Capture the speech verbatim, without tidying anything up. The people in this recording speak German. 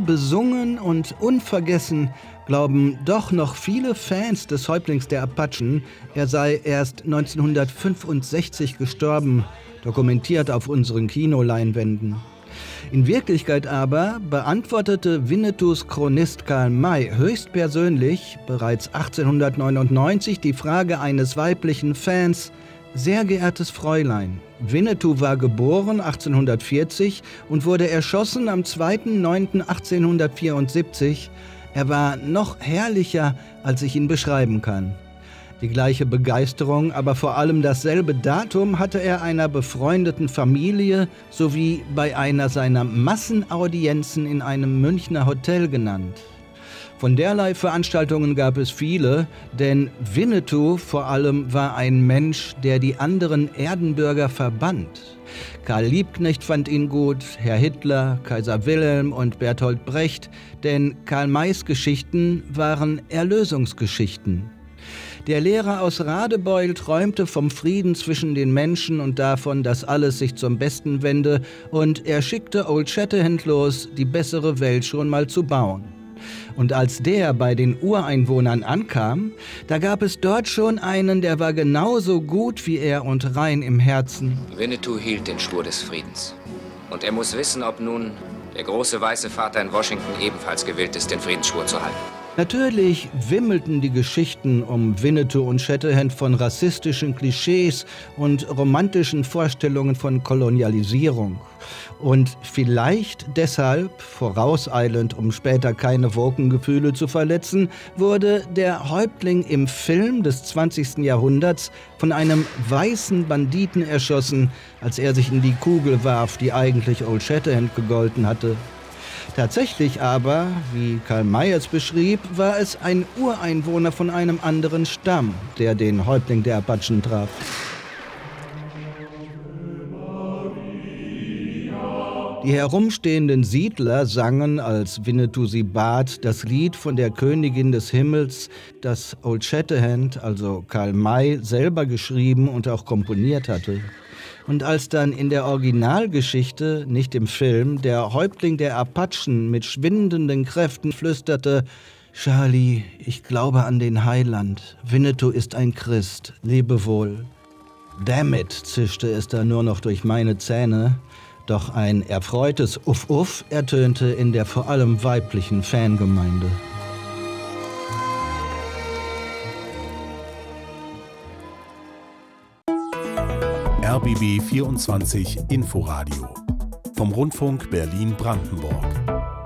besungen und unvergessen glauben doch noch viele Fans des Häuptlings der Apachen, er sei erst neunzehnhundertfünfundsechzig gestorben, dokumentiert auf unseren Kinoleinwänden. In Wirklichkeit aber beantwortete Winnetous Chronist Karl May höchstpersönlich bereits achtzehnhundertneunundneunzig die Frage eines weiblichen Fans: Sehr geehrtes Fräulein, Winnetou war geboren achtzehnhundertvierzig und wurde erschossen am zweiten neunten achtzehnhundertvierundsiebzig. Er war noch herrlicher, als ich ihn beschreiben kann. Die gleiche Begeisterung, aber vor allem dasselbe Datum hatte er einer befreundeten Familie sowie bei einer seiner Massenaudienzen in einem Münchner Hotel genannt. Von derlei Veranstaltungen gab es viele, denn Winnetou vor allem war ein Mensch, der die anderen Erdenbürger verband. Karl Liebknecht fand ihn gut, Herr Hitler, Kaiser Wilhelm und Bertolt Brecht, denn Karl Mays Geschichten waren Erlösungsgeschichten. Der Lehrer aus Radebeul träumte vom Frieden zwischen den Menschen und davon, dass alles sich zum Besten wende, und er schickte Old Shatterhand los, die bessere Welt schon mal zu bauen. Und als der bei den Ureinwohnern ankam, da gab es dort schon einen, der war genauso gut wie er und rein im Herzen. Winnetou hielt den Schwur des Friedens. Und er muss wissen, ob nun der große weiße Vater in Washington ebenfalls gewillt ist, den Friedensschwur zu halten. Natürlich wimmelten die Geschichten um Winnetou und Shatterhand von rassistischen Klischees und romantischen Vorstellungen von Kolonialisierung. Und vielleicht deshalb, vorauseilend, um später keine Wokengefühle zu verletzen, wurde der Häuptling im Film des zwanzigsten Jahrhunderts von einem weißen Banditen erschossen, als er sich in die Kugel warf, die eigentlich Old Shatterhand gegolten hatte. Tatsächlich aber, wie Karl May es beschrieb, war es ein Ureinwohner von einem anderen Stamm, der den Häuptling der Apachen traf. Die herumstehenden Siedler sangen, als Winnetou sie bat, das Lied von der Königin des Himmels, das Old Shatterhand, also Karl May, selber geschrieben und auch komponiert hatte. Und als dann in der Originalgeschichte, nicht im Film, der Häuptling der Apachen mit schwindenden Kräften flüsterte: »Charlie, ich glaube an den Heiland. Winnetou ist ein Christ. Lebe wohl.« »Damn it«, zischte es da nur noch durch meine Zähne. Doch ein erfreutes Uff-Uff ertönte in der vor allem weiblichen Fangemeinde. R B B vierundzwanzig Inforadio vom Rundfunk Berlin-Brandenburg.